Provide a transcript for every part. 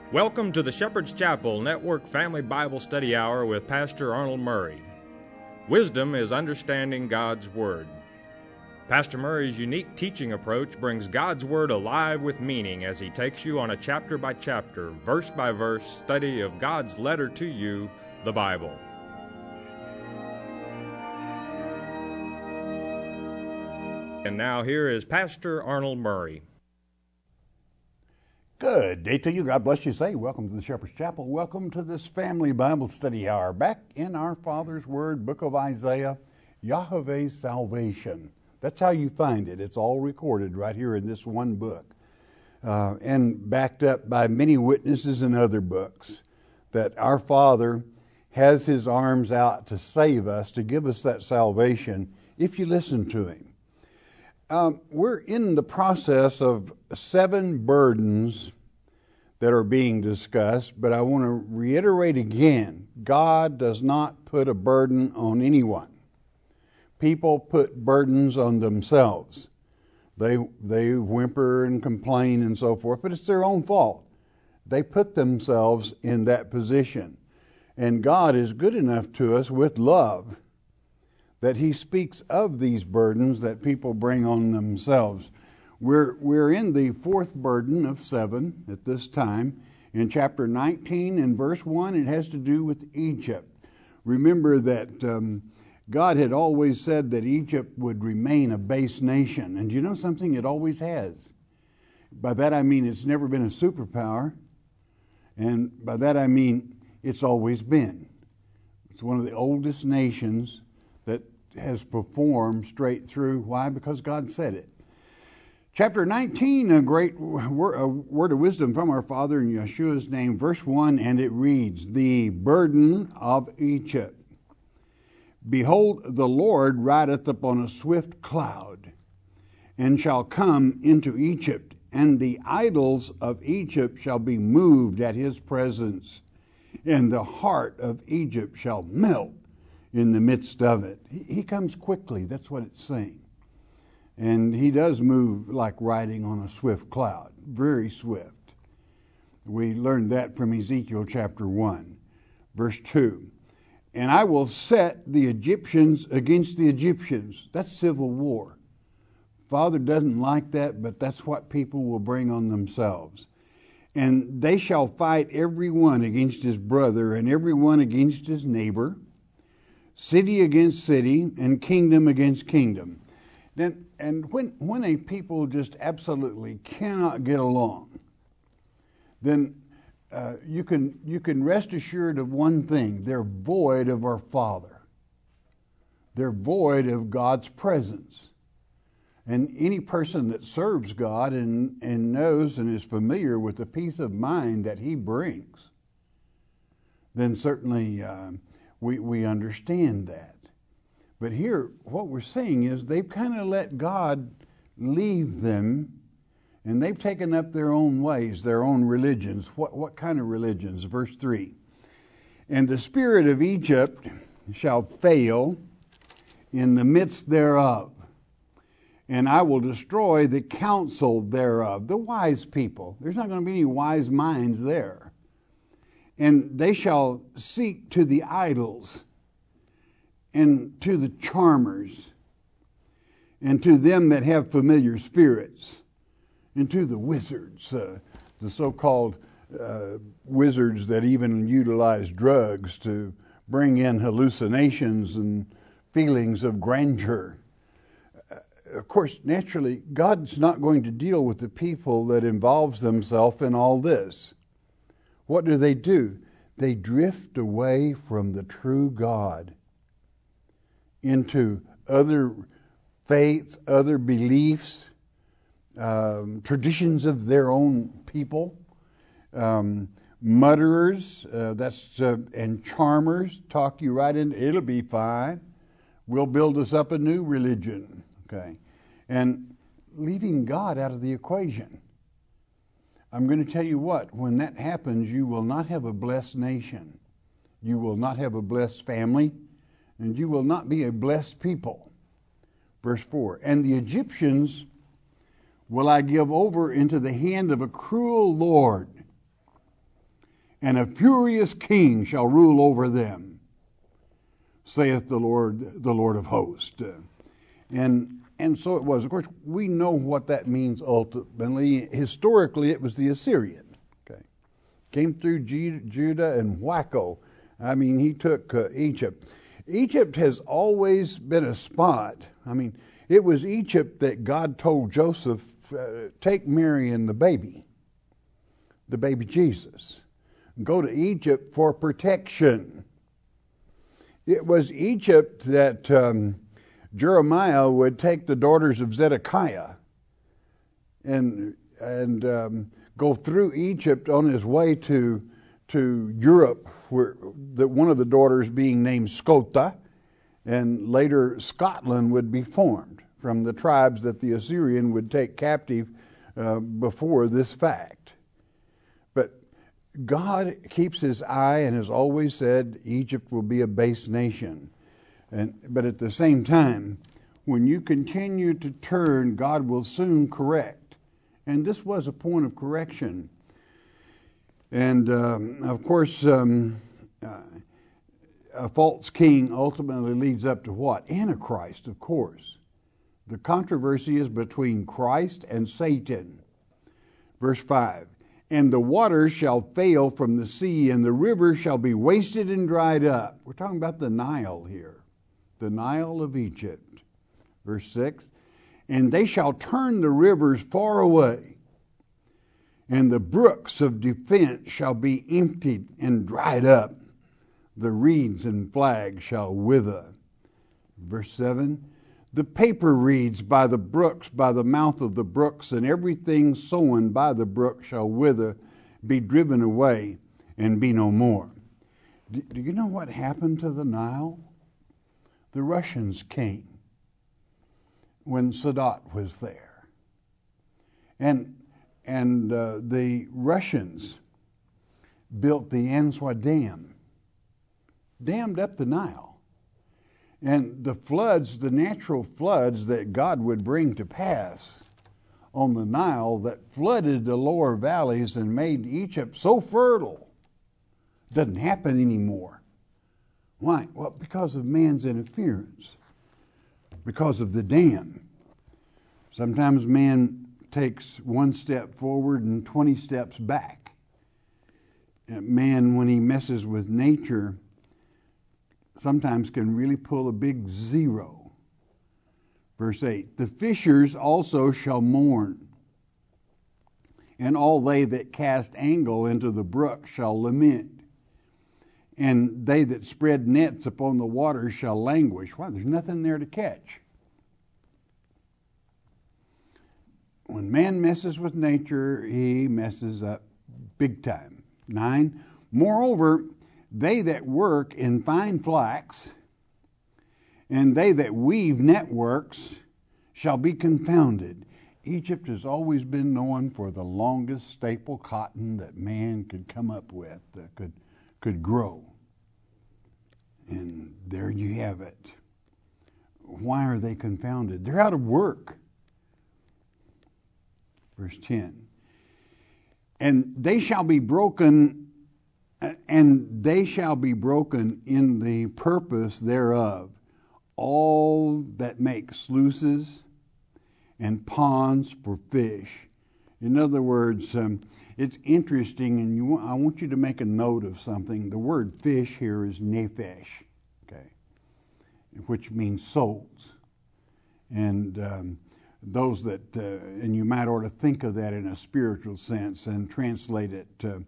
Welcome to the Shepherd's Chapel Network Family Bible Study Hour with Pastor Arnold Murray. Wisdom is understanding God's Word. Pastor Murray's unique teaching approach brings God's Word alive with meaning as he takes you on a chapter-by-chapter, verse-by-verse study of God's letter to you, the Bible. And now here is Pastor Arnold Murray. Good day to you. God bless you. Say, welcome to the Shepherd's Chapel. Welcome to this Family Bible Study Hour. Back in our Father's Word, book of Isaiah, Yahweh's salvation. That's how you find it. It's all recorded right here in this one book. And backed up by many witnesses in other books that our Father has His arms out to save us, to give us that salvation if you listen to Him. We're in the process of 7 burdens that are being discussed, but I want to reiterate again, God does not put a burden on anyone. People put burdens on themselves. They whimper and complain and so forth, but it's their own fault. They put themselves in that position. And God is good enough to us with love that He speaks of these burdens that people bring on themselves. We're in the 4th burden of 7 at this time. In chapter 19 and verse 1, it has to do with Egypt. Remember that God had always said that Egypt would remain a base nation. And you know something? It always has. By that I mean it's never been a superpower. And by that I mean it's always been. It's one of the oldest nations that has performed straight through. Why? Because God said it. Chapter 19, a great word of wisdom from our Father in Yeshua's name. Verse 1, and it reads, the burden of Egypt. Behold, the Lord rideth upon a swift cloud, and shall come into Egypt, and the idols of Egypt shall be moved at His presence, and the heart of Egypt shall melt in the midst of it. He comes quickly, that's what it's saying. And He does move like riding on a swift cloud, very swift. We learned that from Ezekiel chapter 1, verse 2. And I will set the Egyptians against the Egyptians. That's civil war. Father doesn't like that, but that's what people will bring on themselves. And they shall fight every one against his brother, and every one against his neighbor, city against city, and kingdom against kingdom. And when a people just absolutely cannot get along, then you can rest assured of one thing: they're void of our Father. They're void of God's presence. And any person that serves God and knows and is familiar with the peace of mind that He brings, then certainly we understand that. But here, what we're seeing is they've kind of let God leave them, and they've taken up their own ways, their own religions. What kind of religions? Verse 3. And the spirit of Egypt shall fail in the midst thereof, and I will destroy the counsel thereof, the wise people. There's not going to be any wise minds there. And they shall seek to the idols, and to the charmers, and to them that have familiar spirits, and to the wizards, the so-called wizards that even utilize drugs to bring in hallucinations and feelings of grandeur. Of course, naturally, God's not going to deal with the people that involves themselves in all this. What do? They drift away from the true God into other faiths, other beliefs, traditions of their own people, mutterers, and charmers talk you right into, it'll be fine. We'll build us up a new religion, okay? And leaving God out of the equation. I'm going to tell you what, when that happens, you will not have a blessed nation. You will not have a blessed family. And you will not be a blessed people. Verse 4, and the Egyptians will I give over into the hand of a cruel Lord, and a furious king shall rule over them, saith the Lord of hosts. And so it was. Of course, we know what that means ultimately. Historically, it was the Assyrian. Okay, came through Judah and wacko. I mean, he took Egypt. Egypt has always been a spot. I mean, it was Egypt that God told Joseph, take Mary and the baby Jesus, go to Egypt for protection. It was Egypt that Jeremiah would take the daughters of Zedekiah and go through Egypt on his way to Europe, where one of the daughters being named Scota, and later Scotland would be formed from the tribes that the Assyrian would take captive before this fact. But God keeps his eye and has always said Egypt will be a base nation. But at the same time, when you continue to turn, God will soon correct. And this was a point of correction. And of course, a false king ultimately leads up to what? Antichrist, of course. The controversy is between Christ and Satan. Verse 5, and the waters shall fail from the sea, and the rivers shall be wasted and dried up. We're talking about the Nile here, the Nile of Egypt. Verse 6, and they shall turn the rivers far away, and the brooks of defense shall be emptied and dried up. The reeds and flags shall wither. Verse 7, the paper reeds by the brooks, by the mouth of the brooks, and everything sown by the brook shall wither, be driven away, and be no more. Do you know what happened to the Nile? The Russians came when Sadat was there. And the Russians built the Answa Dam, dammed up the Nile. And the floods, the natural floods that God would bring to pass on the Nile that flooded the lower valleys and made Egypt so fertile, doesn't happen anymore. Why? Well, because of man's interference, because of the dam. Sometimes man takes one step forward and 20 steps back. And man, when he messes with nature, sometimes can really pull a big zero. Verse 8, the fishers also shall mourn, and all they that cast angle into the brook shall lament, and they that spread nets upon the waters shall languish. Wow, there's nothing there to catch. When man messes with nature, he messes up big time. 9, moreover, they that work in fine flax, and they that weave networks, shall be confounded. Egypt has always been known for the longest staple cotton that man could come up with, that could grow. And there you have it. Why are they confounded? They're out of work. Verse 10, and they shall be broken, and they shall be broken in the purpose thereof, all that make sluices and ponds for fish. In other words, it's interesting, and I want you to make a note of something. The word fish here is nephesh, okay, which means souls. And those that, and you might ought to think of that in a spiritual sense and translate it to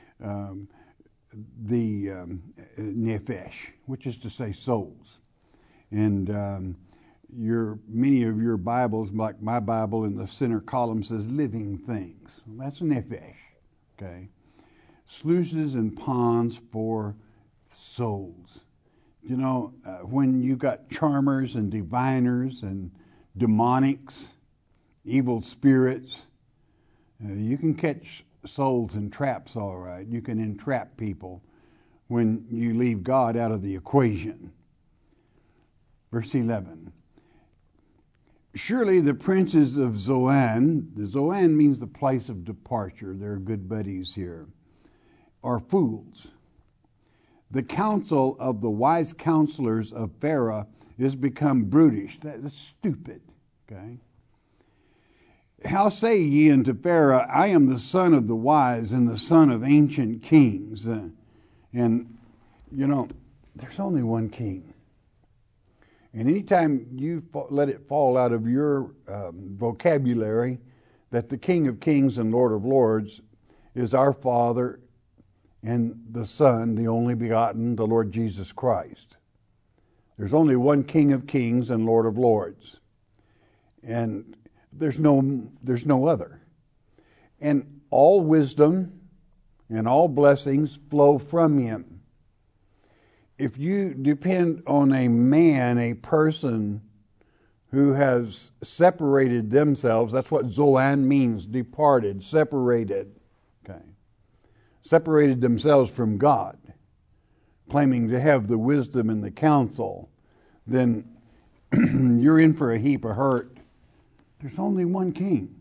the nephesh, which is to say souls. And many of your Bibles, like my Bible in the center column, says living things. Well, that's nephesh, okay? Sluices and ponds for souls. You know, when you got charmers and diviners and demonics, evil spirits, you can catch souls in traps all right. You can entrap people when you leave God out of the equation. Verse 11, surely the princes of Zoan, the Zoan means the place of departure. They're good buddies here. are fools. The counsel of the wise counselors of Pharaoh is become brutish. That's stupid. Okay. How say ye unto Pharaoh, I am the son of the wise and the son of ancient kings? And, you know, there's only one king. And anytime you let it fall out of your vocabulary that the King of Kings and Lord of Lords is our Father and the Son, the only begotten, the Lord Jesus Christ. There's only one King of Kings and Lord of Lords. And there's no other. And all wisdom and all blessings flow from him. If you depend on a man, a person who has separated themselves, that's what Zoan means, departed, separated. Okay. Separated themselves from God, claiming to have the wisdom and the counsel, then you're in for a heap of hurt. There's only one king.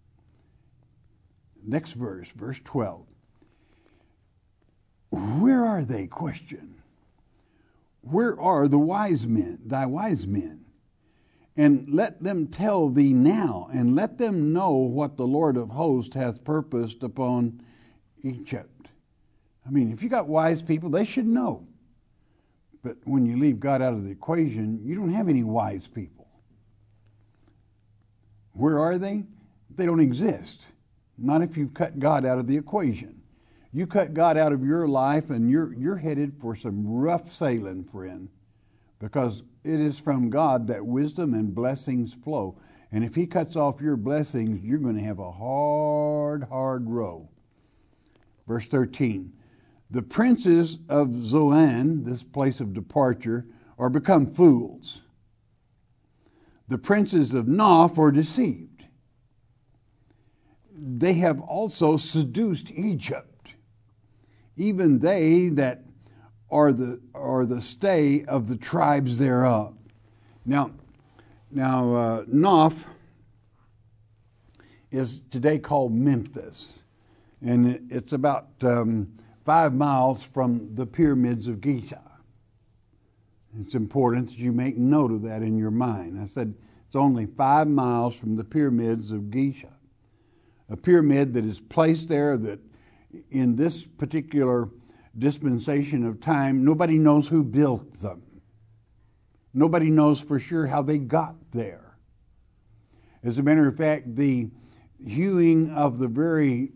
Next verse, verse 12. Where are they? Question. Where are the wise men, thy wise men? And let them tell thee now, and let them know what the Lord of hosts hath purposed upon Egypt. I mean, if you got wise people, they should know. But when you leave God out of the equation, you don't have any wise people. Where are they? They don't exist. Not if you've cut God out of the equation. You cut God out of your life and you're headed for some rough sailing, friend, because it is from God that wisdom and blessings flow. And if he cuts off your blessings, you're going to have a hard row. Verse 13, the princes of Zoan, this place of departure, are become fools. The princes of Noph are deceived. They have also seduced Egypt, even they that are the stay of the tribes thereof. Now, Noph is today called Memphis, and it's about 5 miles from the pyramids of Giza. It's important that you make note of that in your mind. I said it's only 5 miles from the pyramids of Giza, a pyramid that is placed there that in this particular dispensation of time, nobody knows who built them. Nobody knows for sure how they got there. As a matter of fact, the hewing of the very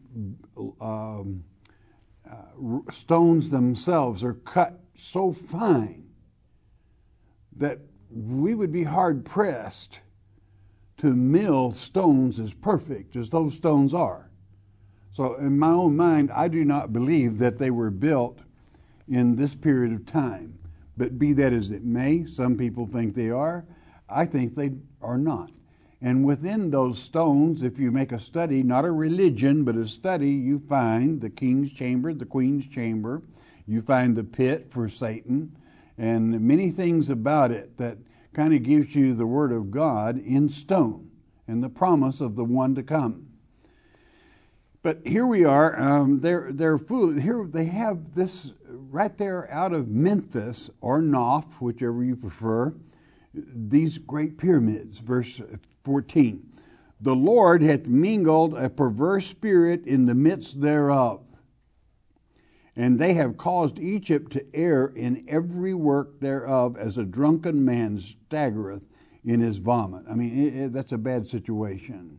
stones themselves are cut so fine that we would be hard pressed to mill stones as perfect as those stones are. So in my own mind, I do not believe that they were built in this period of time. But be that as it may, some people think they are. I think they are not. And within those stones, if you make a study, not a religion, but a study, you find the king's chamber, the queen's chamber. You find the pit for Satan, and many things about it that kind of gives you the word of God in stone and the promise of the one to come. But here we are. They're foolish. Here they have this right there out of Memphis or Noph, whichever you prefer. These great pyramids. Verse 14. The Lord hath mingled a perverse spirit in the midst thereof, and they have caused Egypt to err in every work thereof, as a drunken man staggereth in his vomit. I mean, that's a bad situation.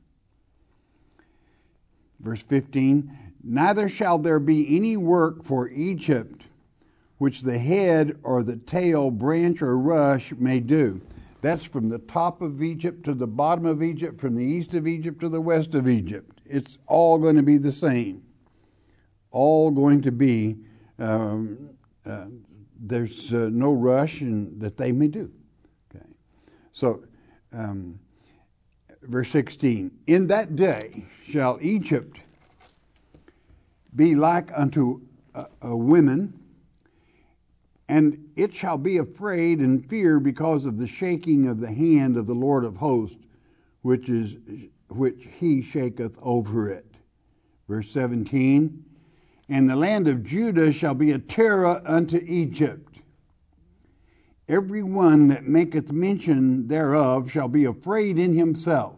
Verse 15, neither shall there be any work for Egypt which the head or the tail, branch or rush may do. That's from the top of Egypt to the bottom of Egypt, from the east of Egypt to the west of Egypt. It's all going to be the same. All going to be, there's no rush that they may do. Okay. So, verse 16, in that day shall Egypt be like unto a woman, and it shall be afraid and fear because of the shaking of the hand of the Lord of hosts, which he shaketh over it. Verse 17, And the land of Judah shall be a terror unto Egypt. Every one that maketh mention thereof shall be afraid in himself,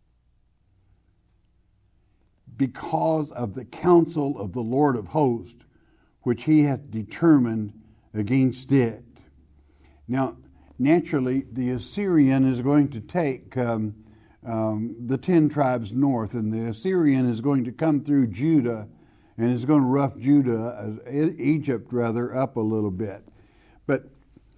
because of the counsel of the Lord of hosts, which he hath determined against it. Now, naturally, the Assyrian is going to take the 10 tribes north, and the Assyrian is going to come through Judah, and is going to rough Egypt up a little bit. But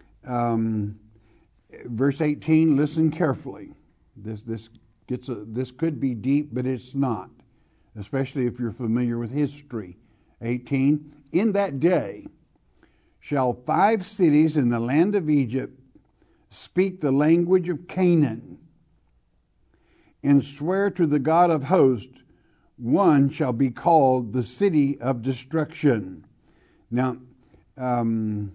verse 18, listen carefully. This could be deep, but it's not, especially if you're familiar with history. 18, in that day shall 5 cities in the land of Egypt speak the language of Canaan, and swear to the God of hosts, one shall be called the city of destruction. Now, it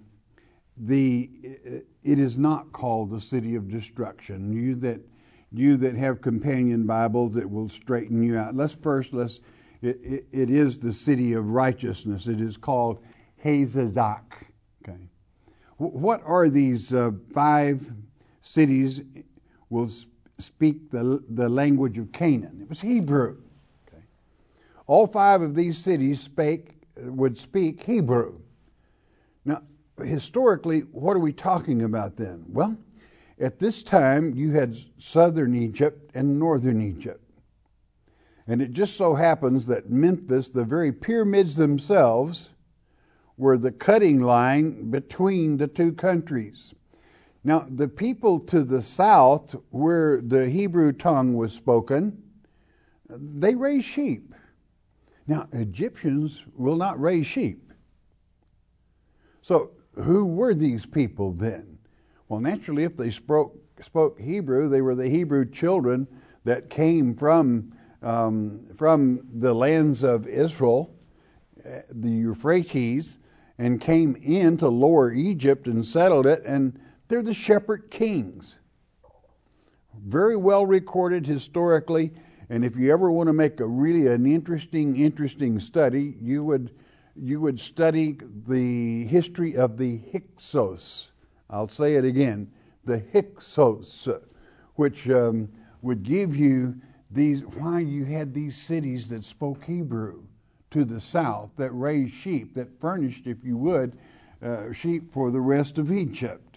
is not called the city of destruction. You that have companion Bibles, it will straighten you out. It is the city of righteousness. It is called Hazazak. Okay. What are these 5 cities will speak the language of Canaan? It was Hebrew. Okay. All 5 of these cities would speak Hebrew. Now, historically, what are we talking about then? Well, at this time, you had southern Egypt and northern Egypt. And it just so happens that Memphis, the very pyramids themselves, were the cutting line between the 2 countries. Now, the people to the south, where the Hebrew tongue was spoken, they raised sheep. Now, Egyptians will not raise sheep. So, who were these people then? Well, naturally, if they spoke Hebrew, they were the Hebrew children that came from the lands of Israel, the Euphrates, and came into Lower Egypt and settled it, and they're the shepherd kings. Very well recorded historically, and if you ever want to make an interesting study, you would study the history of the Hyksos. I'll say it again, the Hyksos, which would give you why you had these cities that spoke Hebrew to the south, that raised sheep, that furnished, if you would, sheep for the rest of Egypt.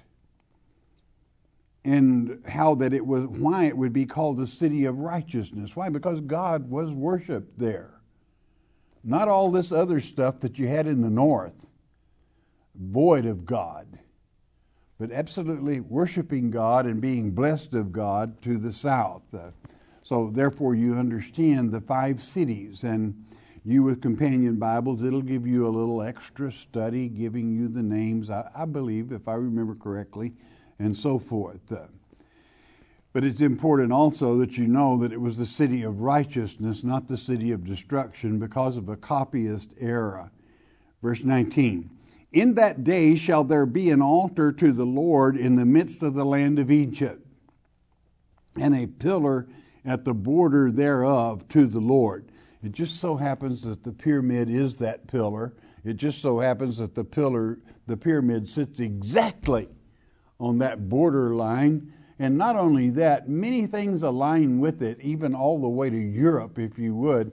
And why it would be called the city of righteousness. Why? Because God was worshipped there. Not all this other stuff that you had in the north, void of God, but absolutely worshiping God and being blessed of God to the south. So therefore you understand the 5 cities, and you with companion Bibles, it'll give you a little extra study, giving you the names, I believe, if I remember correctly, and so forth. But it's important also that you know that it was the city of righteousness, not the city of destruction, because of a copyist error. Verse 19, in that day shall there be an altar to the Lord in the midst of the land of Egypt, and a pillar at the border thereof to the Lord. It just so happens that the pyramid is that pillar. It just so happens that the pyramid sits exactly on that border line. And not only that, many things align with it, even all the way to Europe, if you would.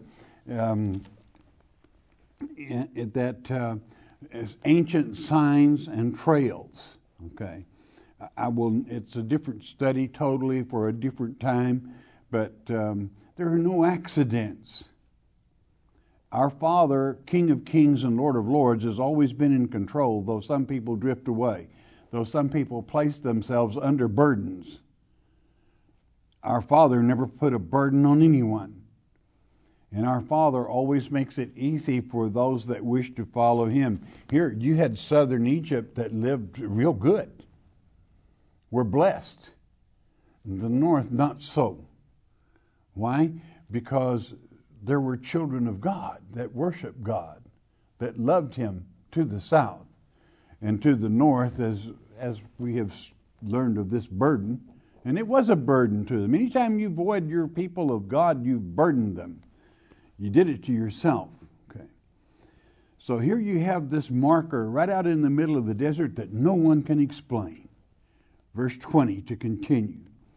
Ancient signs and trails. Okay, it's a different study totally for a different time, but there are no accidents. Our Father, King of Kings and Lord of Lords, has always been in control, though some people drift away, though some people place themselves under burdens. Our Father never put a burden on anyone. And our Father always makes it easy for those that wish to follow Him. Here, you had southern Egypt that lived real good. We're blessed. The north, not so. Why? Because there were children of God that worshiped God, that loved Him to the south. And to the north, as we have learned of this burden, and it was a burden to them. Anytime you void your people of God, you burdened them. You did it to yourself. Okay. So here you have this marker right out in the middle of the desert that no one can explain. Verse 20 to continue.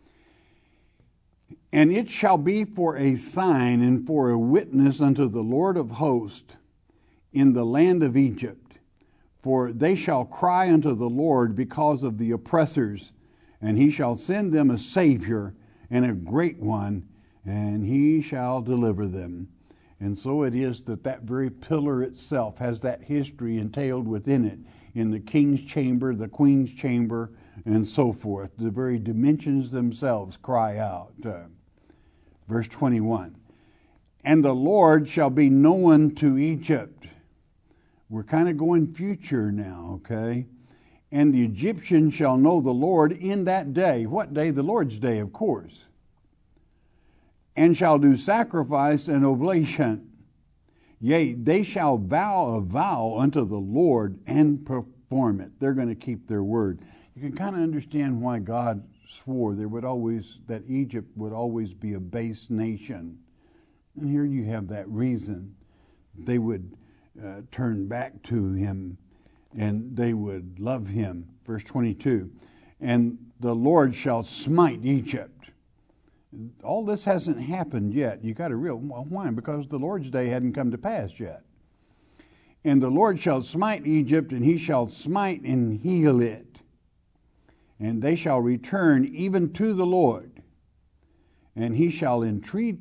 And it shall be for a sign and for a witness unto the Lord of hosts in the land of Egypt. For they shall cry unto the Lord because of the oppressors, and he shall send them a Savior and a great one, and he shall deliver them. And so it is that that very pillar itself has that history entailed within it, in the king's chamber, the queen's chamber, and so forth. The very dimensions themselves cry out. Verse 21, and the Lord shall be known to Egypt. We're kind of going future now, okay? And the Egyptians shall know the Lord in that day. What day? The Lord's day, of course. And shall do sacrifice and oblation. Yea, they shall vow a vow unto the Lord and perform it. They're going to keep their word. You can kind of understand why God swore that Egypt would always be a base nation. And here you have that reason. They would turn back to him and they would love him. Verse 22, and the Lord shall smite Egypt. All this hasn't happened yet. You got to realize why? Because the Lord's day hadn't come to pass yet. And the Lord shall smite Egypt, and he shall smite and heal it. And they shall return even to the Lord, and he shall entreat,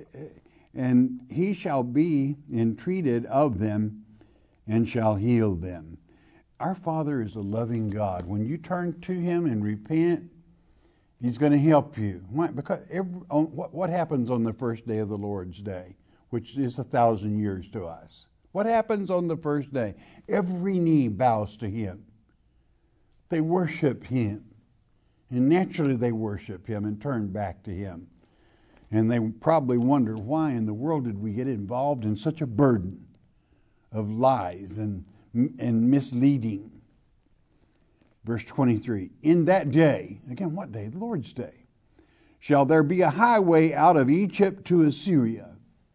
and he shall be entreated of them, and shall heal them. Our Father is a loving God. When you turn to him and repent, he's going to help you. Why? Because what happens on the first day of the Lord's day, which is 1,000 years to us? What happens on the first day? Every knee bows to him. They worship him. And naturally they worship him and turn back to him. And they probably wonder, why in the world did we get involved in such a burden of lies and misleading? Verse 23, in that day, again, what day? The Lord's day, shall there be a highway out of Egypt to Assyria.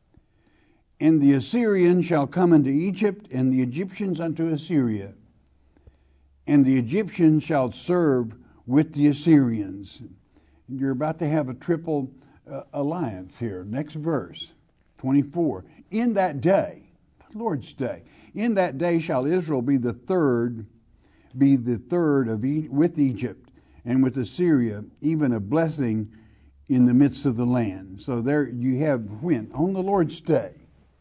And the Assyrians shall come into Egypt, and the Egyptians unto Assyria. And the Egyptians shall serve with the Assyrians. You're about to have a triple alliance here. Next verse, 24. In that day, the Lord's day, in that day shall Israel be the third with Egypt and with Assyria, even a blessing in the midst of the land. So there you have when? On the Lord's day.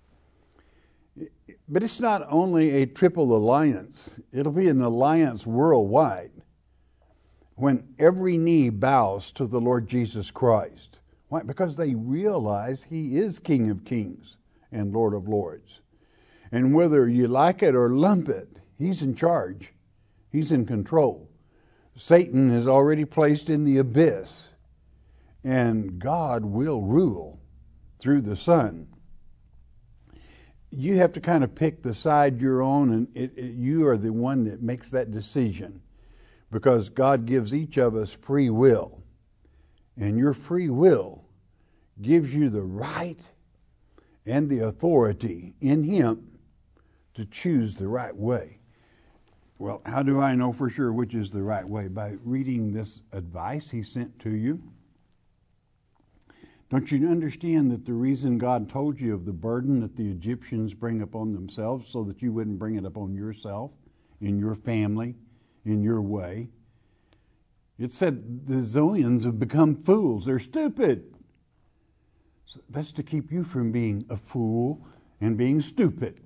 But it's not only a triple alliance. It'll be an alliance worldwide when every knee bows to the Lord Jesus Christ. Why? Because they realize he is King of Kings and Lord of Lords. And whether you like it or lump it, he's in charge. He's in control. Satan is already placed in the abyss. And God will rule through the Son. You have to kind of pick the side you're on, and you are the one that makes that decision. Because God gives each of us free will. And your free will gives you the right and the authority in him to choose the right way. Well, how do I know for sure which is the right way? By reading this advice he sent to you. Don't you understand that the reason God told you of the burden that the Egyptians bring upon themselves so that you wouldn't bring it upon yourself, in your family, in your way? It said the Zonians have become fools. They're stupid. So that's to keep you from being a fool and being stupid.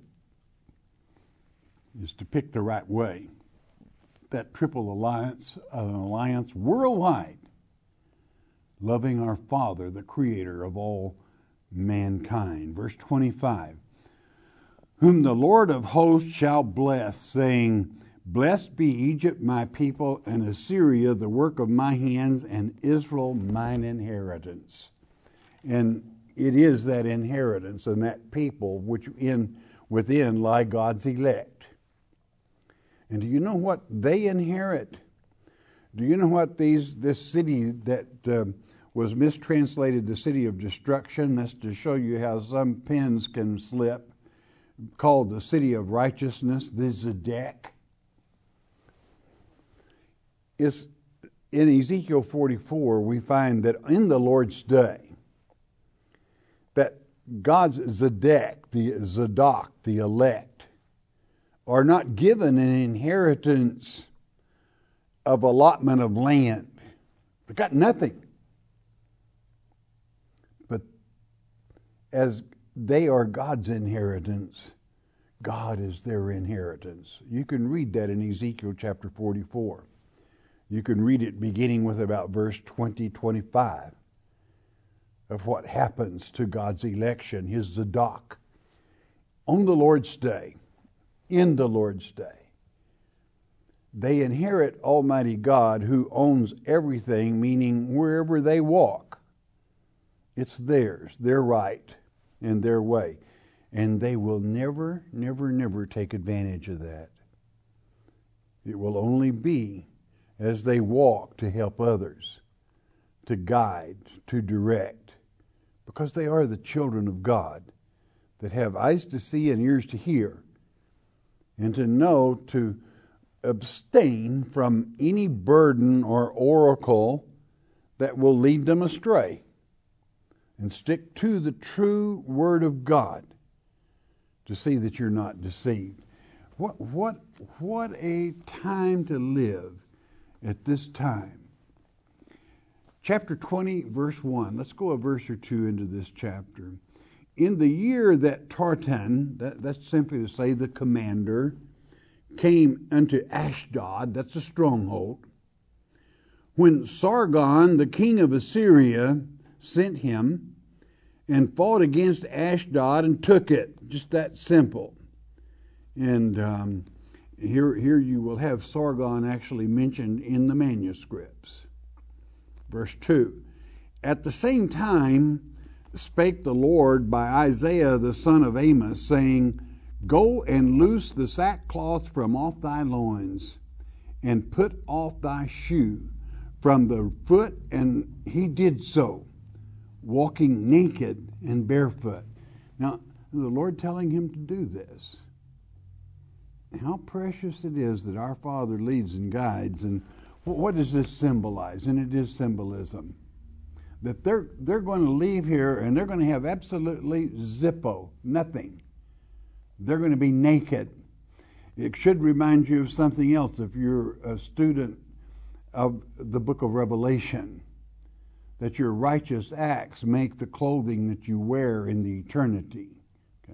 Is to pick the right way. That triple alliance, an alliance worldwide, loving our Father, the Creator of all mankind. Verse 25, whom the Lord of hosts shall bless, saying, blessed be Egypt my people, and Assyria the work of my hands, and Israel mine inheritance. And it is that inheritance and that people which within lie God's elect. And do you know what they inherit? Do you know what this city that was mistranslated the city of destruction? That's to show you how some pens can slip. called the city of righteousness, the Zedek. Is in Ezekiel 44, we find that in the Lord's day, that God's Zedek, the Zadok, the elect, are not given an inheritance of allotment of land. They got nothing. But as they are God's inheritance, God is their inheritance. You can read that in Ezekiel chapter 44. You can read it beginning with about verse 25 of what happens to God's election, his Zadok, on the Lord's day, in the Lord's day. They inherit Almighty God who owns everything, meaning wherever they walk, it's theirs, their right and their way. And they will never, never, never take advantage of that. It will only be as they walk to help others, to guide, to direct, because they are the children of God that have eyes to see and ears to hear, and to know to abstain from any burden or oracle that will lead them astray, and stick to the true Word of God to see that you're not deceived. What a time to live at this time. Chapter 20, verse 1. Let's go a verse or two into this chapter. In the year that Tartan, that's simply to say the commander, came unto Ashdod, that's a stronghold, when Sargon, the king of Assyria, sent him and fought against Ashdod and took it. Just that simple. And here you will have Sargon actually mentioned in the manuscripts. Verse 2. At the same time spake the Lord by Isaiah the son of Amos, saying, Go and loose the sackcloth from off thy loins, and put off thy shoe from the foot. And he did so, walking naked and barefoot. Now, the Lord telling him to do this. How precious it is that our Father leads and guides. And what does this symbolize? And it is symbolism. That they're going to leave here and they're going to have absolutely zippo, nothing. They're going to be naked. It should remind you of something else if you're a student of the book of Revelation, that your righteous acts make the clothing that you wear in the eternity. Okay.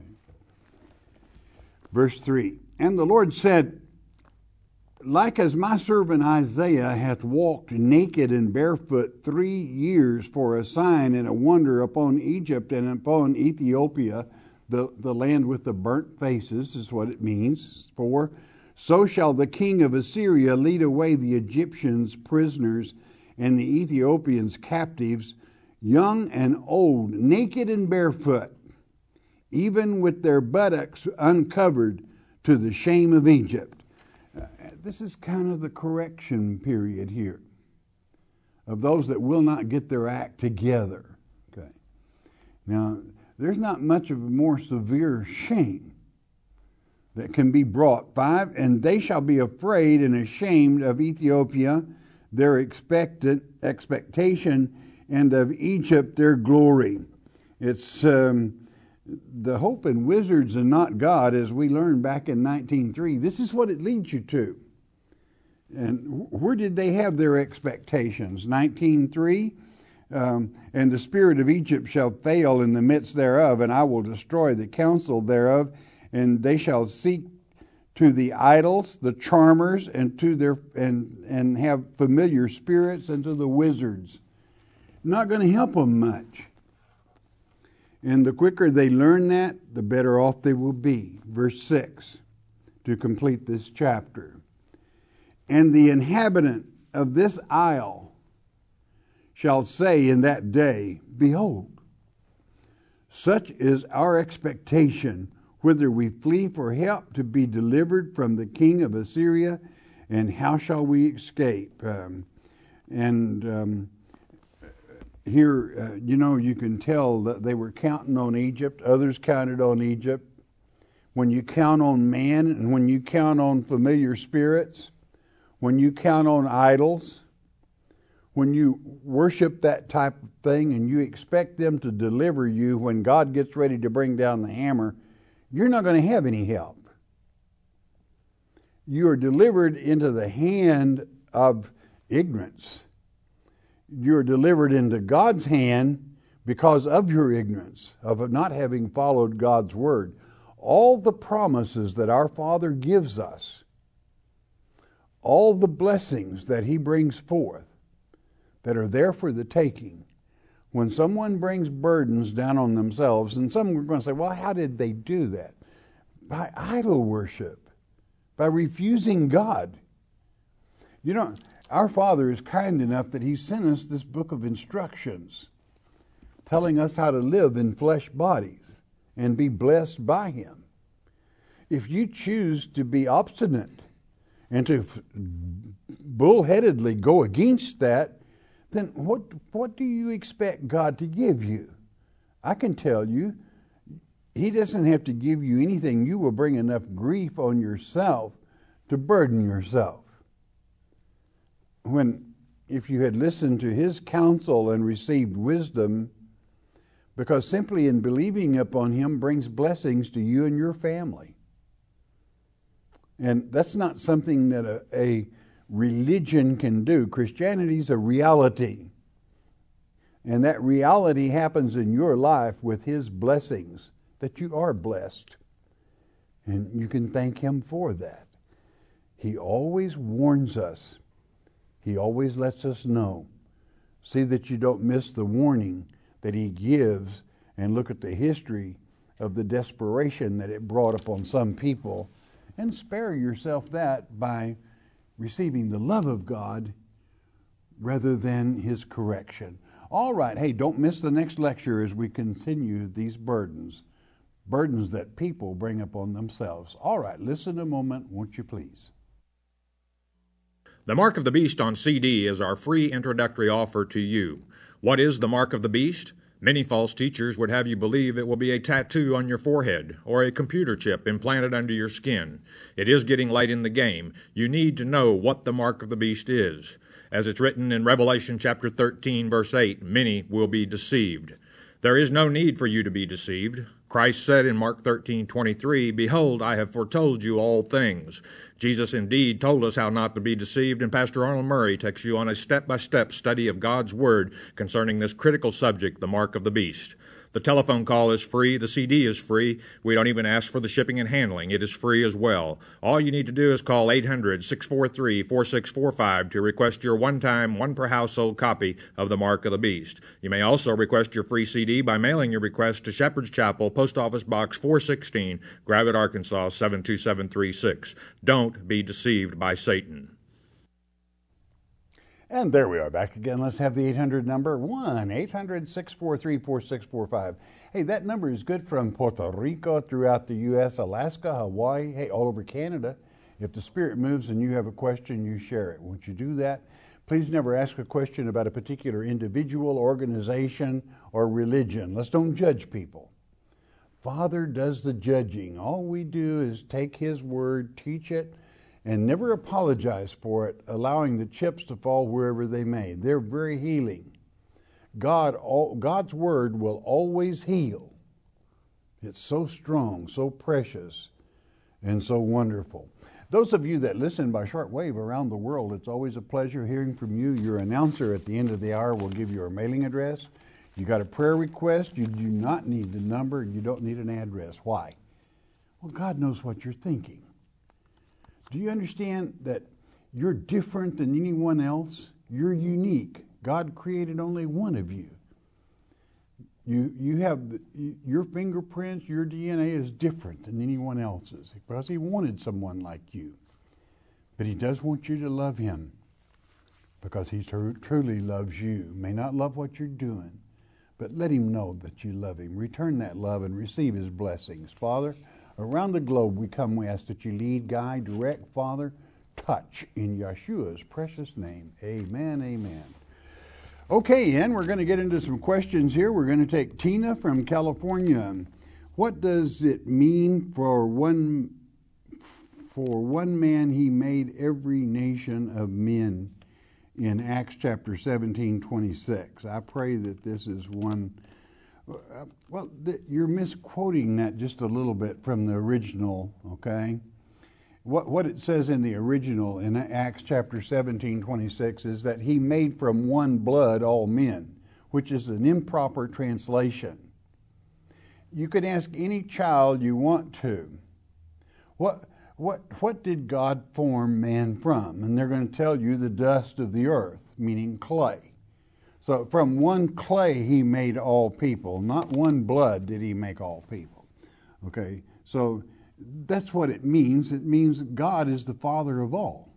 Verse 3. And the Lord said, Like as my servant Isaiah hath walked naked and barefoot 3 years for a sign and a wonder upon Egypt and upon Ethiopia, the land with the burnt faces is what it means. For so shall the king of Assyria lead away the Egyptians prisoners and the Ethiopians captives, young and old, naked and barefoot, even with their buttocks uncovered, to the shame of Egypt. This is kind of the correction period here of those that will not get their act together. Okay. Now, there's not much of a more severe shame that can be brought. 5, and they shall be afraid and ashamed of Ethiopia, their expectation, and of Egypt, their glory. It's the hope in wizards and not God, as we learned back in 19.3. This is what it leads you to. And where did they have their expectations? 19.3, and the spirit of Egypt shall fail in the midst thereof, and I will destroy the counsel thereof, and they shall seek to the idols, the charmers, and to their and have familiar spirits, and to the wizards. Not going to help them much. And the quicker they learn that, the better off they will be. Verse 6, to complete this chapter. And the inhabitant of this isle shall say in that day, Behold, such is our expectation, whither we flee for help to be delivered from the king of Assyria, and how shall we escape? Here, you can tell that they were counting on Egypt. Others counted on Egypt. when you count on man and when you count on familiar spirits, when you count on idols, when you worship that type of thing and you expect them to deliver you when God gets ready to bring down the hammer, you're not going to have any help. You are delivered into the hand of ignorance. You're delivered into God's hand because of your ignorance, of not having followed God's word. All the promises that our Father gives us, all the blessings that He brings forth, that are there for the taking. When someone brings burdens down on themselves, and some are going to say, well, how did they do that? By idol worship, by refusing God. You know, our Father is kind enough that He sent us this book of instructions, telling us how to live in flesh bodies and be blessed by Him. If you choose to be obstinate and to bullheadedly go against that, then what do you expect God to give you? I can tell you, He doesn't have to give you anything. You will bring enough grief on yourself to burden yourself. If you had listened to His counsel and received wisdom, because simply in believing upon Him brings blessings to you and your family. And that's not something that a religion can do. Christianity is a reality. And that reality happens in your life with His blessings, that you are blessed. And you can thank Him for that. He always warns us. He always lets us know. See that you don't miss the warning that He gives, and look at the history of the desperation that it brought upon some people, and spare yourself that by receiving the love of God rather than His correction. All right, hey, don't miss the next lecture as we continue these burdens that people bring upon themselves. All right, listen a moment, won't you please? The Mark of the Beast on CD is our free introductory offer to you. What is the Mark of the Beast? Many false teachers would have you believe it will be a tattoo on your forehead or a computer chip implanted under your skin. It is getting late in the game. You need to know what the Mark of the Beast is. As it's written in Revelation chapter 13, verse 8, many will be deceived. There is no need for you to be deceived. Christ said in Mark 13:23, "Behold, I have foretold you all things." Jesus indeed told us how not to be deceived, and Pastor Arnold Murray takes you on a step-by-step study of God's Word concerning this critical subject, the Mark of the Beast. The telephone call is free. The CD is free. We don't even ask for the shipping and handling. It is free as well. All you need to do is call 800-643-4645 to request your one-time, one-per-household copy of the Mark of the Beast. You may also request your free CD by mailing your request to Shepherd's Chapel, Post Office Box 416, Gravette, Arkansas 72736. Don't be deceived by Satan. And there we are back again. Let's have the 800 number, 1-800-643-4645. Hey, that number is good from Puerto Rico throughout the U.S., Alaska, Hawaii, hey, all over Canada. If the Spirit moves and you have a question, you share it. Won't you do that? Please never ask a question about a particular individual, organization, or religion. Let's don't judge people. Father does the judging. All we do is take His word, teach it, and never apologize for it, allowing the chips to fall wherever they may. They're very healing. God's word will always heal. It's so strong, so precious, and so wonderful. Those of you that listen by shortwave around the world, it's always a pleasure hearing from you. Your announcer at the end of the hour will give you our mailing address. You got a prayer request, you do not need the number, you don't need an address. Why? Well, God knows what you're thinking. Do you understand that you're different than anyone else? You're unique. God created only one of you. You have your fingerprints, your DNA is different than anyone else's because He wanted someone like you. But He does want you to love Him because He truly loves you. May not love what you're doing, but let Him know that you love Him. Return that love and receive His blessings. Father, around the globe we come, we ask that you lead, guide, direct, Father, touch in Yeshua's precious name. Amen, amen. Okay, Ian, we're going to get into some questions here. We're going to take Tina from California. What does it mean for one man he made every nation of men in Acts chapter 17:26? I pray that this is one. You're misquoting that just a little bit from the original, okay? What it says in the original in Acts chapter 17:26 is that he made from one blood all men, which is an improper translation. You can ask any child you want to, what did God form man from? And they're going to tell you the dust of the earth, meaning clay. So from one clay he made all people, not one blood did he make all people. Okay, so that's what it means. It means that God is the Father of all.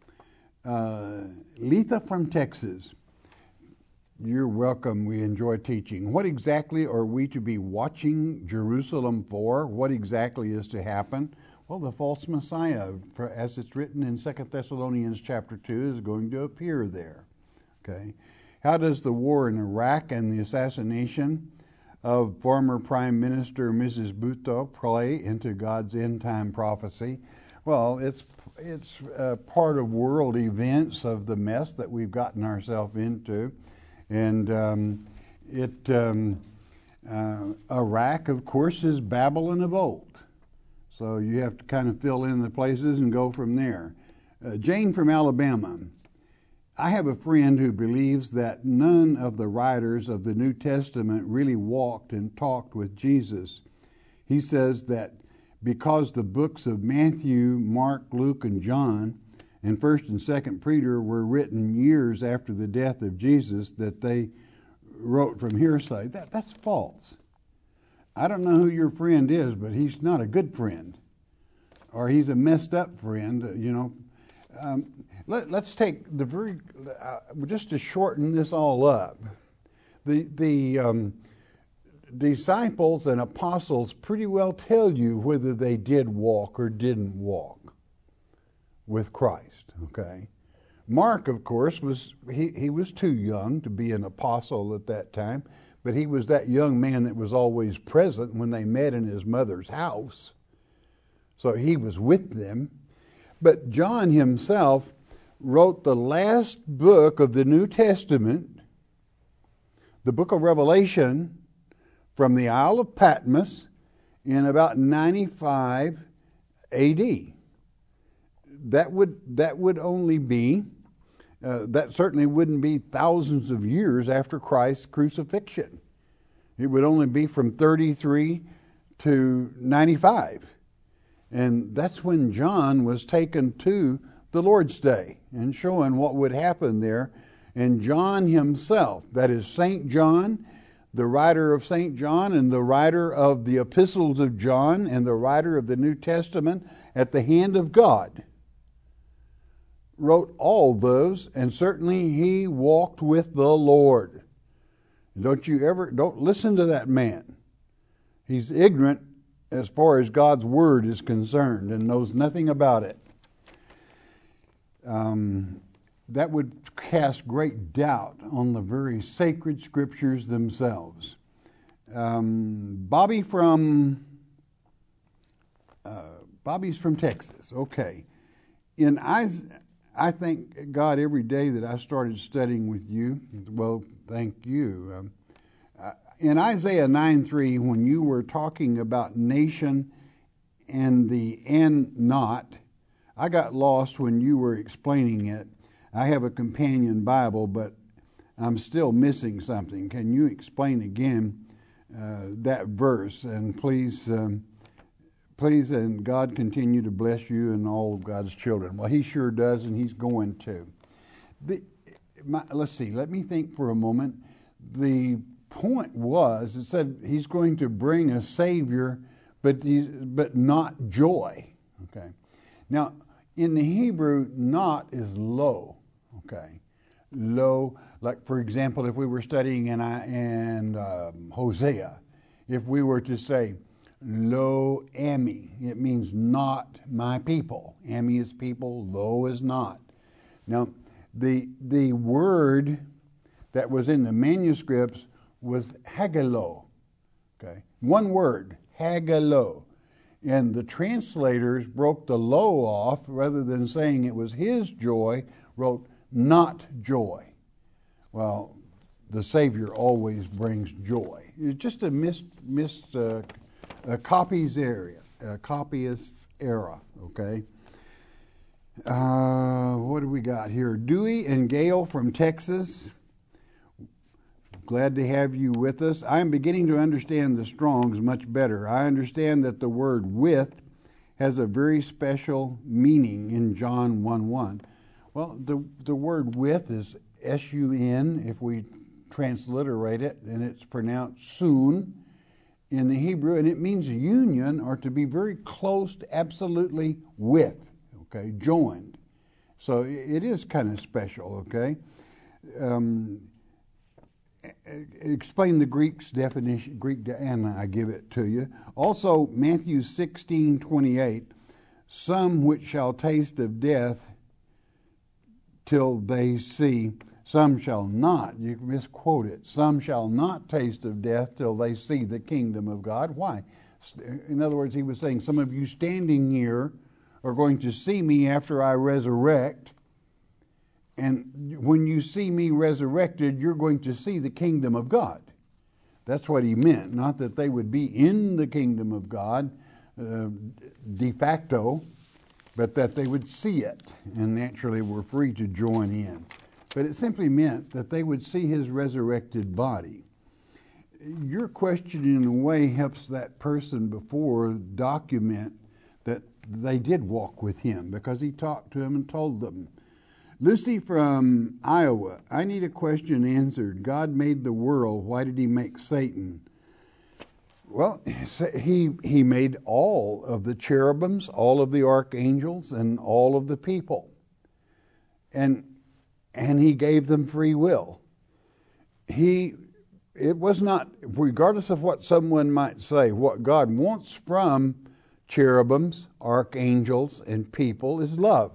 Letha from Texas, you're welcome. We enjoy teaching. What exactly are we to be watching Jerusalem for? What exactly is to happen? Well, the false Messiah, as it's written in 2 Thessalonians chapter 2, is going to appear there. Okay. How does the war in Iraq and the assassination of former Prime Minister Mrs. Bhutto play into God's end-time prophecy? Well, it's part of world events of the mess that we've gotten ourselves into. And Iraq, of course, is Babylon of old. So you have to kind of fill in the places and go from there. Jane from Alabama. I have a friend who believes that none of the writers of the New Testament really walked and talked with Jesus. He says that because the books of Matthew, Mark, Luke, and John, and 1st and 2nd Peter were written years after the death of Jesus, that they wrote from hearsay. That's false. I don't know who your friend is, but he's not a good friend, or he's a messed up friend, you know. Let's take the just to shorten this all up. The disciples and apostles pretty well tell you whether they did walk or didn't walk with Christ. Okay, Mark, of course, was too young to be an apostle at that time, but he was that young man that was always present when they met in his mother's house. So he was with them. But John himself wrote the last book of the New Testament, the book of Revelation, from the Isle of Patmos in about 95 A.D. That would only be, that certainly wouldn't be thousands of years after Christ's crucifixion. It would only be from 33 to 95. And that's when John was taken to the Lord's Day and showing what would happen there. And John himself, that is St. John, the writer of St. John and the writer of the epistles of John and the writer of the New Testament at the hand of God, wrote all those, and certainly he walked with the Lord. Don't listen to that man. He's ignorant as far as God's Word is concerned and knows nothing about it. That would cast great doubt on the very sacred Scriptures themselves. Bobby's from Texas. Okay. I thank God every day that I started studying with you. Well, thank you. In Isaiah 9:3, when you were talking about nation and the and not, I got lost when you were explaining it. I have a companion Bible, but I'm still missing something. Can you explain again that verse? And please, and God continue to bless you and all of God's children. Well, He sure does, and He's going to. Let's see. Let me think for a moment. The point was, it said He's going to bring a Savior, but not joy. Okay. Now, in the Hebrew, not is lo. Okay. Lo, like for example, if we were studying in Hosea, if we were to say, Lo Ami, it means not my people. Ami is people, lo is not. Now, the word that was in the manuscripts was hagelo. Okay, one word, hagalo. And the translators broke the lo off, rather than saying it was his joy, wrote not joy. Well, the Savior always brings joy. It's just a missed copyist era, okay? What do we got here? Dewey and Gail from Texas. Glad to have you with us. I am beginning to understand the Strong's much better. I understand that the word with has a very special meaning in John 1:1. Well, the word with is S-U-N, if we transliterate it, and it's pronounced soon in the Hebrew, and it means union, or to be very close, absolutely with, okay, joined. So it is kind of special, okay? Explain the Greek's definition, and I give it to you. Also, Matthew 16:28, some which shall taste of death till they see, some shall not, you misquote it, some shall not taste of death till they see the kingdom of God. Why? In other words, he was saying, some of you standing here are going to see me after I resurrect, and when you see me resurrected, you're going to see the kingdom of God. That's what he meant. Not that they would be in the kingdom of God de facto, but that they would see it and naturally were free to join in. But it simply meant that they would see his resurrected body. Your question, in a way, helps that person before document that they did walk with him, because he talked to them and told them. Lucy from Iowa, I need a question answered. God made the world. Why did he make Satan? Well, he made all of the cherubims, all of the archangels, and all of the people. And he gave them free will. It was not, regardless of what someone might say, what God wants from cherubims, archangels, and people is love.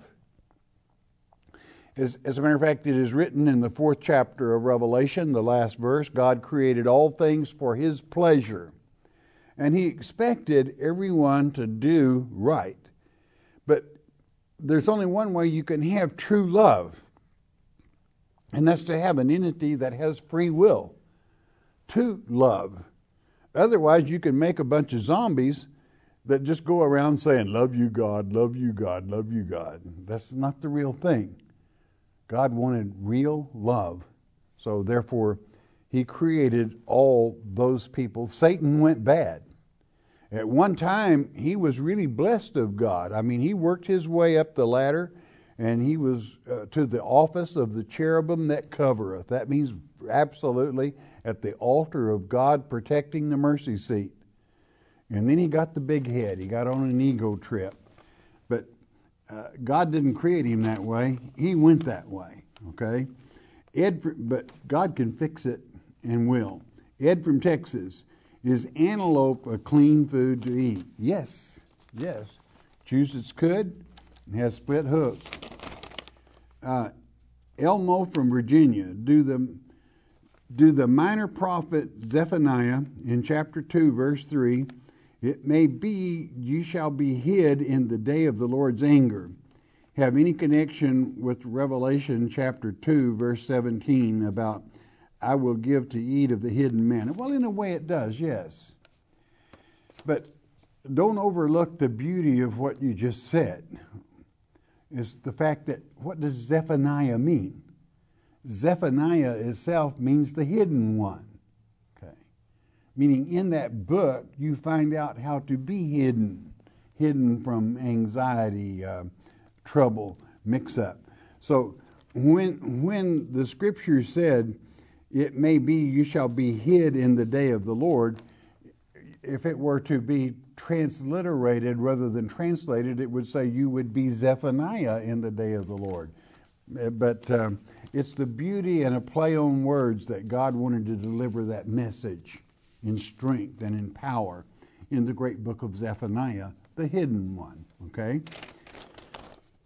As a matter of fact, it is written in the 4th chapter of Revelation, the last verse, God created all things for his pleasure. And he expected everyone to do right. But there's only one way you can have true love, and that's to have an entity that has free will to love. Otherwise, you can make a bunch of zombies that just go around saying, love you, God, love you, God, love you, God. That's not the real thing. God wanted real love. So therefore, he created all those people. Satan went bad. At one time, he was really blessed of God. I mean, he worked his way up the ladder, and he was to the office of the cherubim that covereth. That means absolutely at the altar of God, protecting the mercy seat. And then he got the big head. He got on an ego trip. But God didn't create him that way. He went that way, okay? But God can fix it and will. Ed from Texas, is antelope a clean food to eat? Yes, yes. Massachusetts could, and has split hooves. Elmo from Virginia, do the minor prophet Zephaniah in chapter 2, verse 3, it may be you shall be hid in the day of the Lord's anger, have any connection with Revelation chapter 2, verse 17 about I will give to eat of the hidden manna? Well, in a way it does, yes. But don't overlook the beauty of what you just said. Is the fact that, what does Zephaniah mean? Zephaniah itself means the hidden one. Okay. Meaning in that book you find out how to be hidden from anxiety, trouble, mix-up. So when the scripture said, it may be you shall be hid in the day of the Lord, if it were to be transliterated rather than translated, it would say you would be Zephaniah in the day of the Lord. But it's the beauty and a play on words that God wanted to deliver that message in strength and in power in the great book of Zephaniah, the hidden one, okay?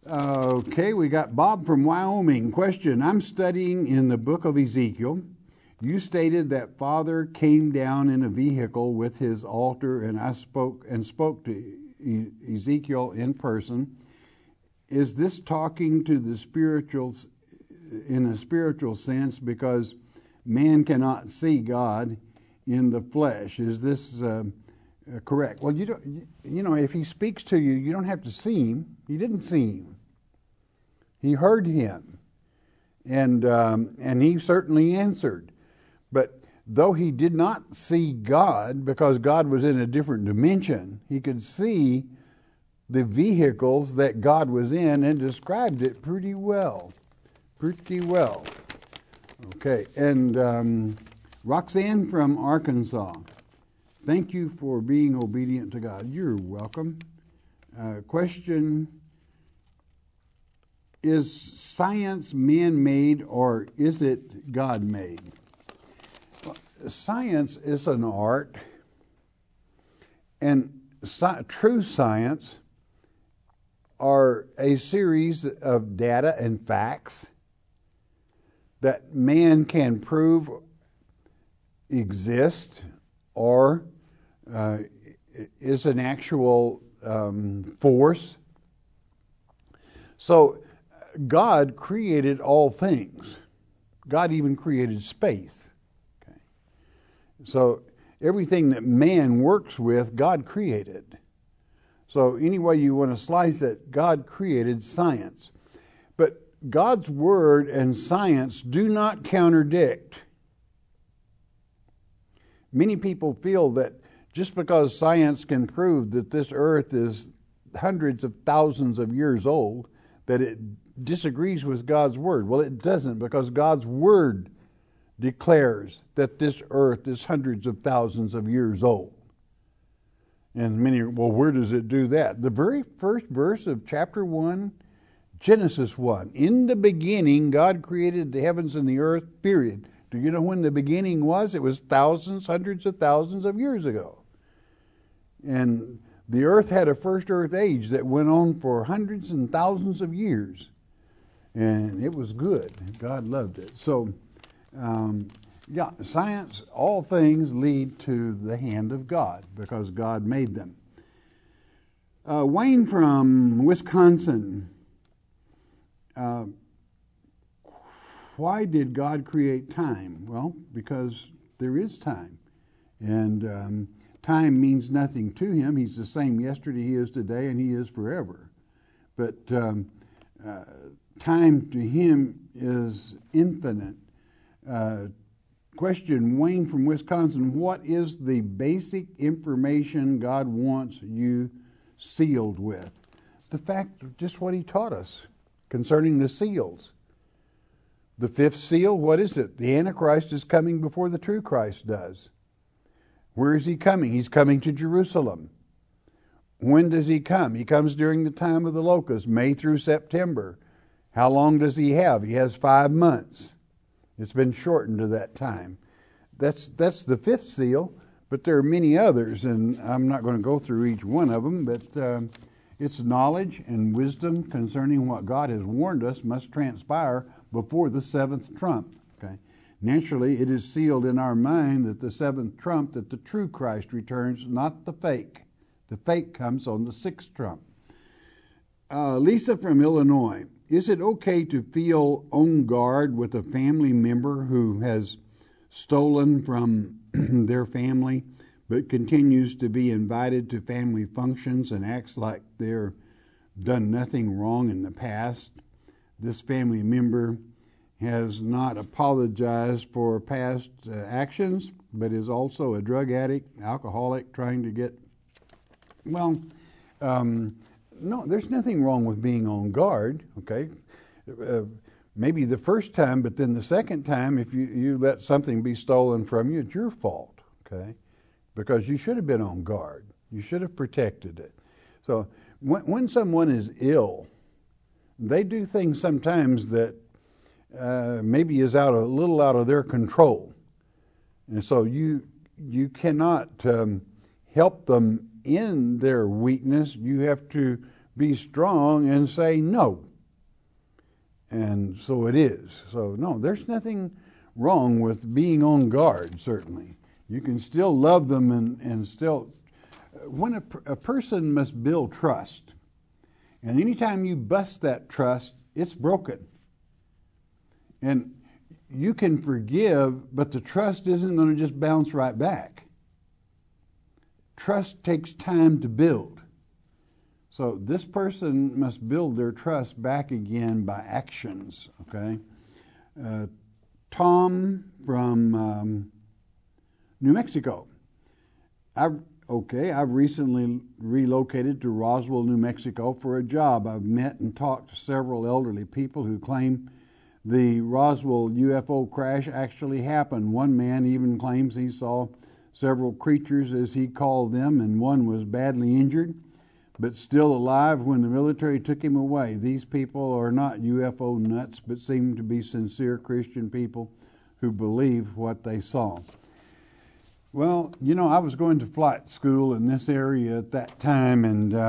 Okay, we got Bob from Wyoming. Question, I'm studying in the book of Ezekiel. You stated that Father came down in a vehicle with his altar, and I spoke to Ezekiel in person. Is this talking to the spirituals in a spiritual sense, because man cannot see God in the flesh? Is this correct? Well, you know, if he speaks to you, you don't have to see him. He didn't see him. He heard him, and he certainly answered. But though he did not see God, because God was in a different dimension, he could see the vehicles that God was in and described it pretty well. Pretty well. Okay, and Roxanne from Arkansas, thank you for being obedient to God. You're welcome. Question, is science man-made or is it God-made? Science is an art, and true science are a series of data and facts that man can prove exist or is an actual force. So God created all things. God even created space. Okay. So everything that man works with, God created. So any way you want to slice it, God created science. But God's word and science do not contradict. Many people feel that just because science can prove that this earth is hundreds of thousands of years old, that it disagrees with God's word. Well, it doesn't, because God's word declares that this earth is hundreds of thousands of years old. And many, well, where does it do that? The very first verse of chapter 1, Genesis 1. In the beginning, God created the heavens and the earth, period. Do you know when the beginning was? It was thousands, hundreds of thousands of years ago. And the earth had a first earth age that went on for hundreds and thousands of years. And it was good. God loved it. So, yeah, science, all things lead to the hand of God because God made them. Wayne from Wisconsin. Why did God create time? Well, because there is time. And time means nothing to him. He's the same yesterday, he is today, and he is forever. But time to him is infinite. Question, Wayne from Wisconsin, what is the basic information God wants you sealed with? The fact of just what he taught us concerning the seals. The fifth seal, what is it? The Antichrist is coming before the true Christ does. Where is he coming? He's coming to Jerusalem. When does he come? He comes during the time of the locust, May through September. How long does he have? He has 5 months. It's been shortened to that time. That's the fifth seal, but there are many others, and I'm not going to go through each one of them, but it's knowledge and wisdom concerning what God has warned us must transpire before the seventh trump. Okay? Naturally, it is sealed in our mind that the seventh trump, that the true Christ returns, not the fake. The fake comes on the sixth trump. Lisa from Illinois. Is it okay to feel on guard with a family member who has stolen from their family but continues to be invited to family functions and acts like they're done nothing wrong in the past? This family member has not apologized for past actions, but is also a drug addict, alcoholic, trying to get... Well, no, there's nothing wrong with being on guard, okay? Maybe the first time, but then the second time, if you let something be stolen from you, it's your fault, okay? Because you should have been on guard. You should have protected it. So when someone is ill, they do things sometimes that maybe is a little out of their control. And so you cannot help them in their weakness. You have to be strong and say no. And so it is. So no, there's nothing wrong with being on guard, certainly. You can still love them and still... When a person must build trust, and anytime you bust that trust, it's broken. And you can forgive, but the trust isn't going to just bounce right back. Trust takes time to build. So this person must build their trust back again by actions, okay? Tom from New Mexico. I've recently relocated to Roswell, New Mexico for a job. I've met and talked to several elderly people who claim the Roswell UFO crash actually happened. One man even claims he saw several creatures, as he called them, and one was badly injured, but still alive when the military took him away. These people are not UFO nuts, but seem to be sincere Christian people who believe what they saw. Well, you know, I was going to flight school in this area at that time,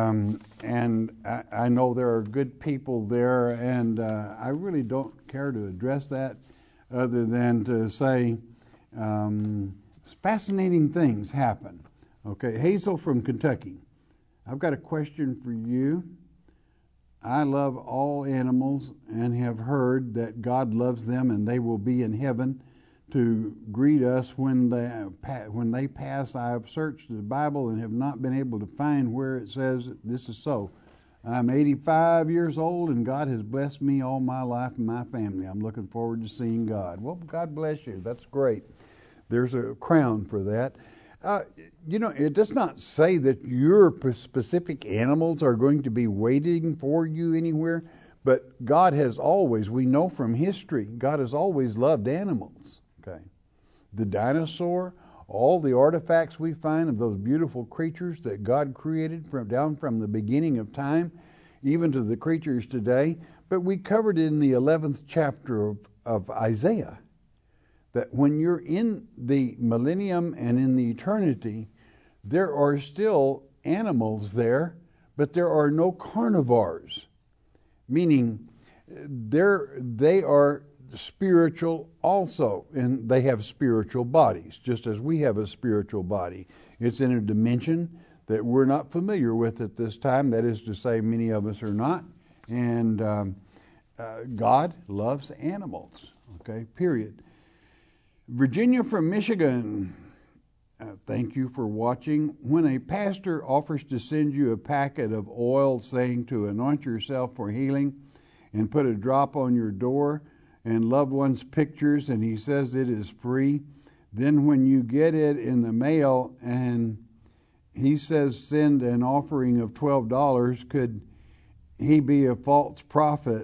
and I know there are good people there, and I really don't care to address that other than to say fascinating things happen. Okay, Hazel from Kentucky. I've got a question for you. I love all animals and have heard that God loves them and they will be in heaven to greet us when they pass. I have searched the Bible and have not been able to find where it says this is so. I'm 85 years old and God has blessed me all my life and my family. I'm looking forward to seeing God. Well, God bless you. That's great. There's a crown for that. You know, it does not say that your specific animals are going to be waiting for you anywhere, but God has always, we know from history, God has always loved animals. Okay, the dinosaur, all the artifacts we find of those beautiful creatures that God created down from the beginning of time, even to the creatures today. But we covered in the 11th chapter of Isaiah that when you're in the millennium and in the eternity, there are still animals there, but there are no carnivores, meaning they are spiritual also, and they have spiritual bodies, just as we have a spiritual body. It's in a dimension that we're not familiar with at this time. That is to say, many of us are not. And God loves animals, okay, period. Virginia from Michigan, thank you for watching. When a pastor offers to send you a packet of oil saying to anoint yourself for healing and put a drop on your door, and loved ones' pictures, and he says it is free. Then when you get it in the mail and he says send an offering of $12, could he be a false prophet?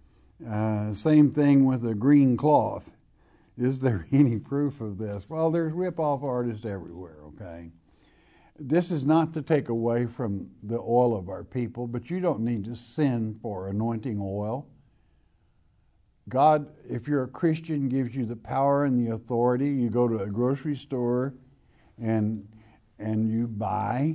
Same thing with a green cloth. Is there any proof of this? Well, there's rip-off artists everywhere, okay? This is not to take away from the oil of our people, but you don't need to send for anointing oil. God, if you're a Christian, gives you the power and the authority. You go to a grocery store and you buy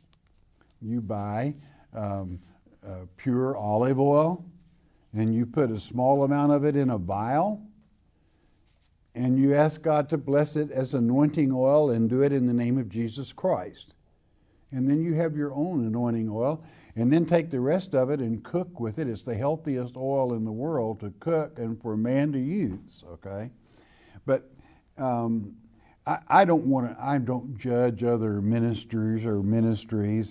pure olive oil, and you put a small amount of it in a vial, and you ask God to bless it as anointing oil and do it in the name of Jesus Christ. And then you have your own anointing oil, and then take the rest of it and cook with it. It's the healthiest oil in the world to cook and for man to use, okay? But I don't judge other ministers or ministries,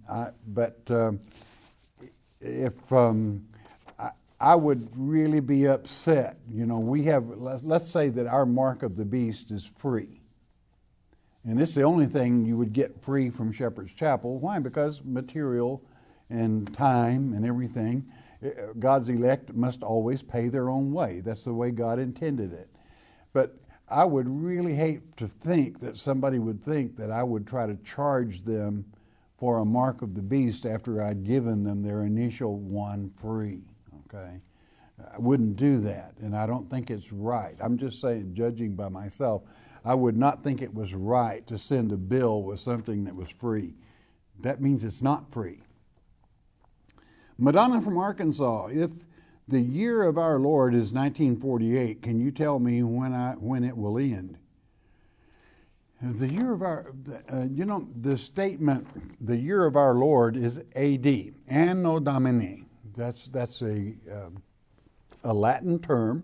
I would really be upset. You know, let's say that our mark of the beast is free. And it's the only thing you would get free from Shepherd's Chapel. Why? Because material and time and everything, God's elect must always pay their own way. That's the way God intended it. But I would really hate to think that somebody would think that I would try to charge them for a mark of the beast after I'd given them their initial one free. Okay? I wouldn't do that, and I don't think it's right. I'm just saying, judging by myself, I would not think it was right to send a bill with something that was free. That means it's not free. Madonna from Arkansas, if The year of our Lord is 1948. Can you tell me when it will end? The year of our, the statement, the year of our Lord is A.D., Anno Domini. That's a Latin term.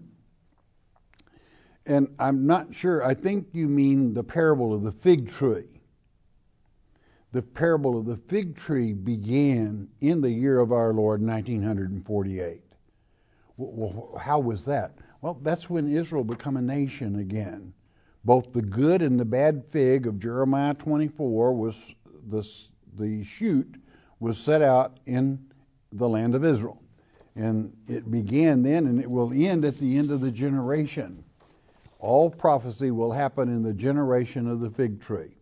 And I'm not sure, I think you mean the parable of the fig tree. The parable of the fig tree began in the year of our Lord, 1948. Well, how was that? Well, that's when Israel became a nation again. Both the good and the bad fig of Jeremiah 24 was the shoot was set out in the land of Israel. And it began then, and it will end at the end of the generation. All prophecy will happen in the generation of the fig tree.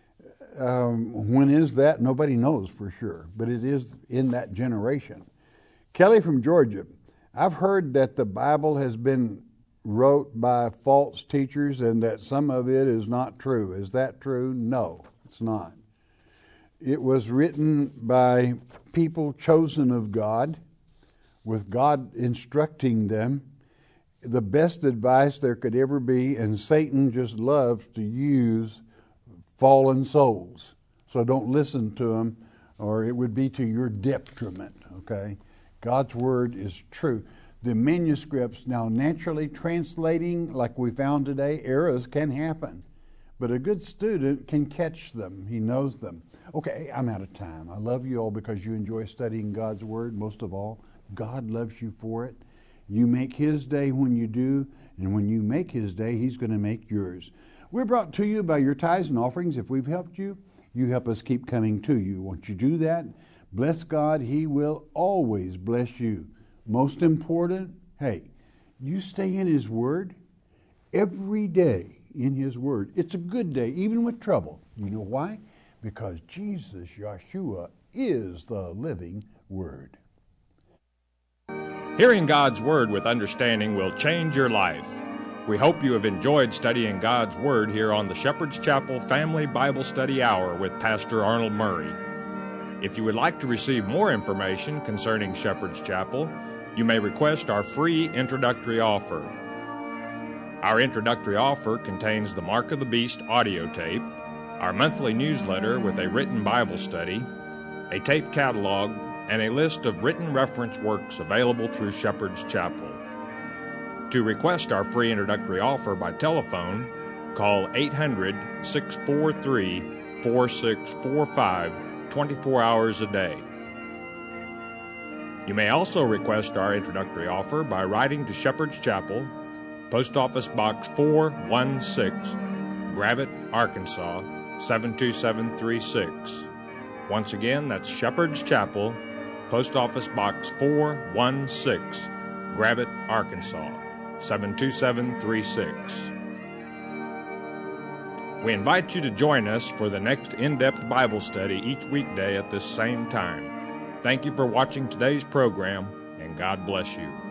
When is that? Nobody knows for sure, but it is in that generation. Kelly from Georgia, I've heard that the Bible has been wrote by false teachers and that some of it is not true. Is that true? No, it's not. It was written by people chosen of God, with God instructing them. The best advice there could ever be, and Satan just loves to use fallen souls. So don't listen to them, or it would be to your detriment, okay? God's word is true. The manuscripts, now naturally translating like we found today, errors can happen. But a good student can catch them. He knows them. Okay, I'm out of time. I love you all because you enjoy studying God's word. Most of all, God loves you for it. You make His day when you do, and when you make His day, He's going to make yours. We're brought to you by your tithes and offerings. If we've helped you, you help us keep coming to you. Once you do that, bless God. He will always bless you. Most important, hey, you stay in His Word every day in His Word. It's a good day, even with trouble. You know why? Because Jesus, Yeshua, is the living Word. Hearing God's Word with understanding will change your life. We hope you have enjoyed studying God's Word here on the Shepherd's Chapel Family Bible Study Hour with Pastor Arnold Murray. If you would like to receive more information concerning Shepherd's Chapel, you may request our free introductory offer. Our introductory offer contains the Mark of the Beast audio tape, our monthly newsletter with a written Bible study, a tape catalog, and a list of written reference works available through Shepherd's Chapel. To request our free introductory offer by telephone, call 800-643-4645 24 hours a day. You may also request our introductory offer by writing to Shepherd's Chapel, Post Office Box 416, Gravette, Arkansas 72736. Once again, that's Shepherd's Chapel, Post Office Box 416, Gravette, Arkansas 72736. We invite you to join us for the next in-depth Bible study each weekday at this same time. Thank you for watching today's program, and God bless you.